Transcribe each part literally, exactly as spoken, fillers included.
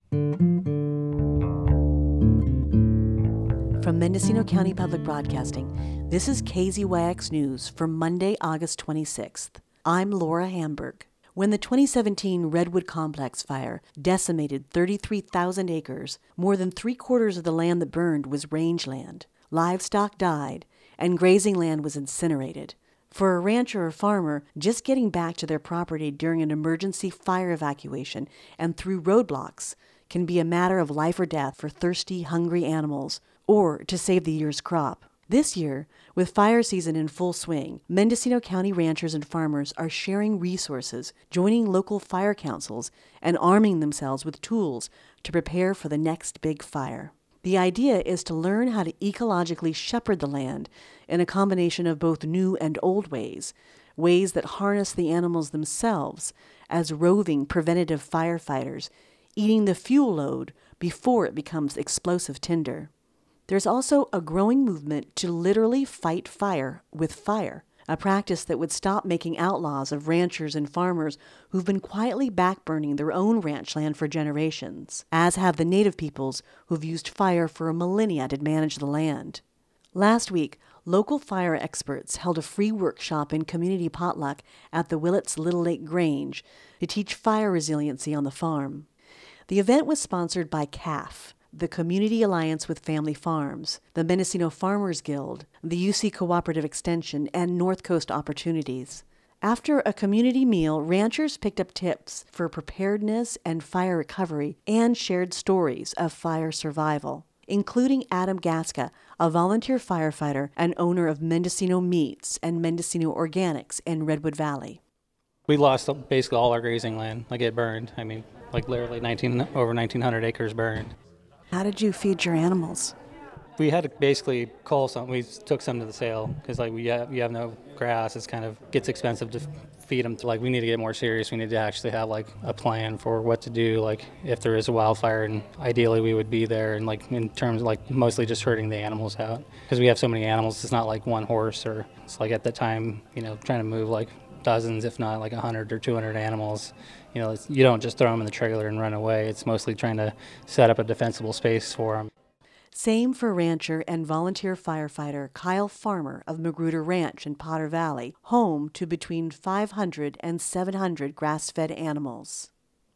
From Mendocino County Public Broadcasting, this is K Z Y X News for Monday, August twenty-sixth. I'm Laura Hamburg. When the twenty seventeen Redwood Complex fire decimated thirty-three thousand acres, more than three-quarters of the land that burned was rangeland. Livestock died, and grazing land was incinerated. For a rancher or farmer, just getting back to their property during an emergency fire evacuation and through roadblocks can be a matter of life or death for thirsty, hungry animals, or to save the year's crop. This year, with fire season in full swing, Mendocino County ranchers and farmers are sharing resources, joining local fire councils, and arming themselves with tools to prepare for the next big fire. The idea is to learn how to ecologically shepherd the land in a combination of both new and old ways, ways that harness the animals themselves as roving preventative firefighters, eating the fuel load before it becomes explosive tinder. There's also a growing movement to literally fight fire with fire, a practice that would stop making outlaws of ranchers and farmers who've been quietly backburning their own ranch land for generations, as have the native peoples who've used fire for a millennia to manage the land. Last week, local fire experts held a free workshop in community potluck at the Willits Little Lake Grange to teach fire resiliency on the farm. The event was sponsored by C A F, the Community Alliance with Family Farms, the Mendocino Farmers Guild, the U C Cooperative Extension, and North Coast Opportunities. After a community meal, ranchers picked up tips for preparedness and fire recovery and shared stories of fire survival, including Adam Gaska, a volunteer firefighter and owner of Mendocino Meats and Mendocino Organics in Redwood Valley. We lost basically all our grazing land. Like, it burned. I mean, like literally nineteen over nineteen hundred acres burned. How did you feed your animals? We had to basically cull some. We took some to the sale because, like, we have, you have no grass. It's kind of gets expensive to feed them. Like, we need to get more serious. We need to actually have like a plan for what to do. Like, if there is a wildfire, and ideally we would be there. And like in terms of like mostly just herding the animals out because we have so many animals. It's not like one horse, or it's like at the time, you know, trying to move like dozens, if not like a hundred or two hundred animals. You know, it's, you don't just throw them in the trailer and run away. It's mostly trying to set up a defensible space for them. Same for rancher and volunteer firefighter Kyle Farmer of Magruder Ranch in Potter Valley, home to between five hundred and seven hundred grass-fed animals.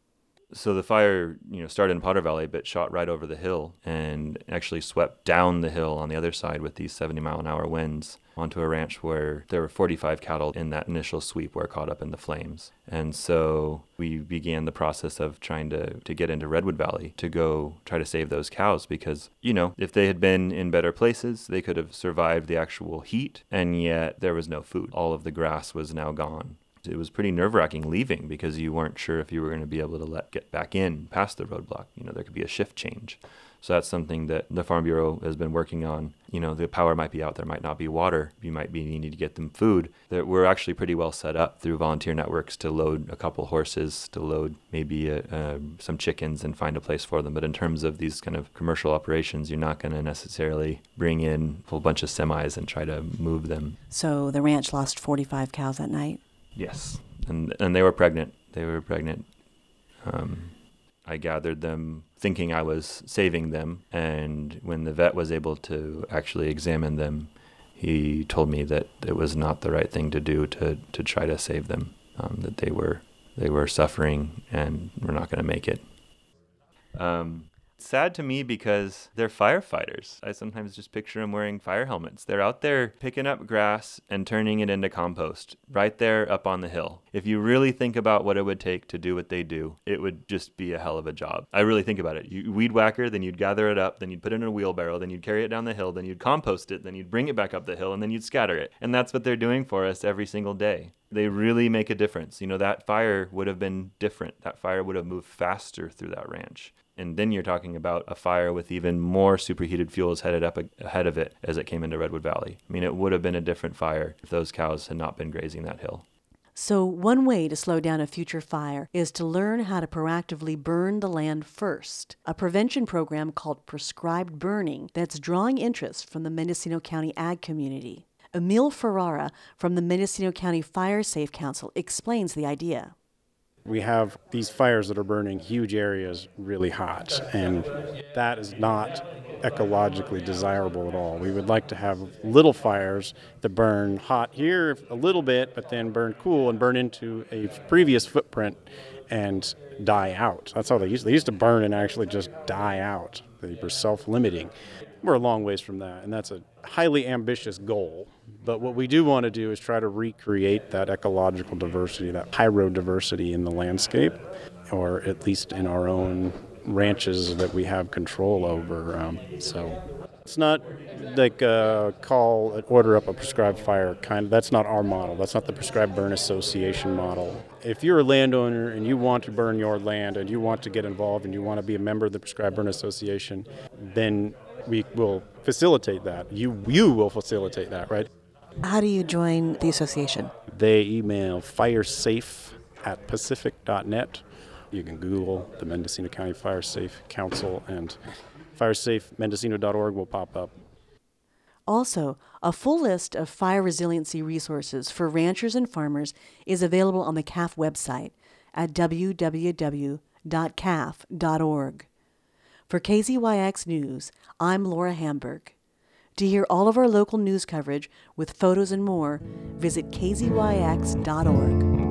So the fire, you know, started in Potter Valley, but shot right over the hill and actually swept down the hill on the other side with these seventy mile an hour winds onto a ranch where there were forty-five cattle in that initial sweep were caught up in the flames. And so we began the process of trying to, to get into Redwood Valley to go try to save those cows because, you know, if they had been in better places, they could have survived the actual heat, and yet there was no food. All of the grass was now gone. It was pretty nerve-wracking leaving because you weren't sure if you were going to be able to let get back in past the roadblock. You know, there could be a shift change. So that's something that the Farm Bureau has been working on. You know, the power might be out, there might not be water. You might be needing to get them food. That we're actually pretty well set up through volunteer networks to load a couple horses, to load maybe a, uh, some chickens and find a place for them. But in terms of these kind of commercial operations, you're not going to necessarily bring in a whole bunch of semis and try to move them. So the ranch lost forty-five cows that night? Yes, and and they were pregnant. They were pregnant. Um, I gathered them thinking I was saving them, and when the vet was able to actually examine them, he told me that it was not the right thing to do to, to try to save them, um, that they were they were suffering and were not going to make it. Um, sad to me because they're firefighters. I sometimes just picture them wearing fire helmets. They're out there picking up grass and turning it into compost right there up on the hill. If you really think about what it would take to do what they do, it would just be a hell of a job. I really think about it. You weed whacker, then you'd gather it up, then you'd put it in a wheelbarrow, then you'd carry it down the hill, then you'd compost it, then you'd bring it back up the hill, and then you'd scatter it. And that's what they're doing for us every single day. They really make a difference. You know, that fire would have been different. That fire would have moved faster through that ranch. And then you're talking about a fire with even more superheated fuels headed up ahead of it as it came into Redwood Valley. I mean, it would have been a different fire if those cows had not been grazing that hill. So one way to slow down a future fire is to learn how to proactively burn the land first, a prevention program called Prescribed Burning that's drawing interest from the Mendocino County ag community. Emil Ferrara from the Mendocino County Fire Safe Council explains the idea. We have these fires that are burning huge areas really hot, and that is not ecologically desirable at all. We would like to have little fires that burn hot here a little bit, but then burn cool and burn into a previous footprint and die out. That's how they used to, they used to burn and actually just die out. They were self-limiting. We're a long ways from that, and that's a highly ambitious goal. But what we do want to do is try to recreate that ecological diversity, that pyrodiversity in the landscape, or at least in our own ranches that we have control over. Um, so it's not like uh, call, order up a prescribed fire kind of. That's not our model. That's not the Prescribed Burn Association model. If you're a landowner and you want to burn your land and you want to get involved and you want to be a member of the Prescribed Burn Association, then we will facilitate that. You you will facilitate that, right? How do you join the association? They email firesafe at pacific dot net. You can Google the Mendocino County Fire Safe Council, and firesafe mendocino dot org will pop up. Also, a full list of fire resiliency resources for ranchers and farmers is available on the C A F website at w w w dot c a f dot org. For K Z Y X News, I'm Laura Hamburg. To hear all of our local news coverage with photos and more, visit k z y x dot org.